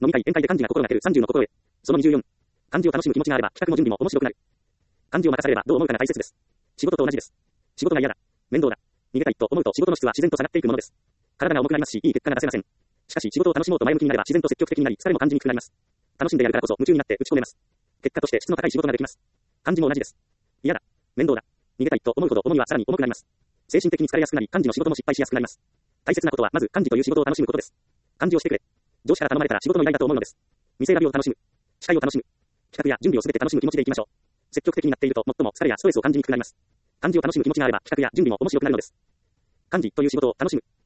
飲み会、宴会で幹事が心がける30の心得。その24。幹事を楽しむ気持ちがあれば企画も準備も面白くなる。幹事を任されればどう思うかが大切です。仕事と同じです。仕事が嫌だ。面倒だ。逃げたいと思うと仕事の質は自然と下がっていくものです。体が重くなりますし、いい結果が出せません。しかし仕事を楽しもうと前向きになれば自然と積極的になり、疲れも感じにくくなります。楽しんでやるからこそ夢中になって打ち込めます。結果として質の高い仕事ができます。幹事も同じです。嫌だ。面倒だ。逃げたいと思うほど重みはさらに重くなります。精神的に疲れやすくなり、幹事の仕事も失敗しやすくなります。大切なことはまず幹事という仕事を楽しむことです。幹事をしてくれ。上司から頼まれたら仕事の依頼だと思うのです。店選びを楽しむ。司会を楽しむ。企画や準備をすべて楽しむ気持ちでいきましょう。積極的になっていると最も疲れやストレスを感じにくくなります。幹事を楽しむ気持ちがあれば企画や準備も面白くなるのです。幹事という仕事を楽しむ。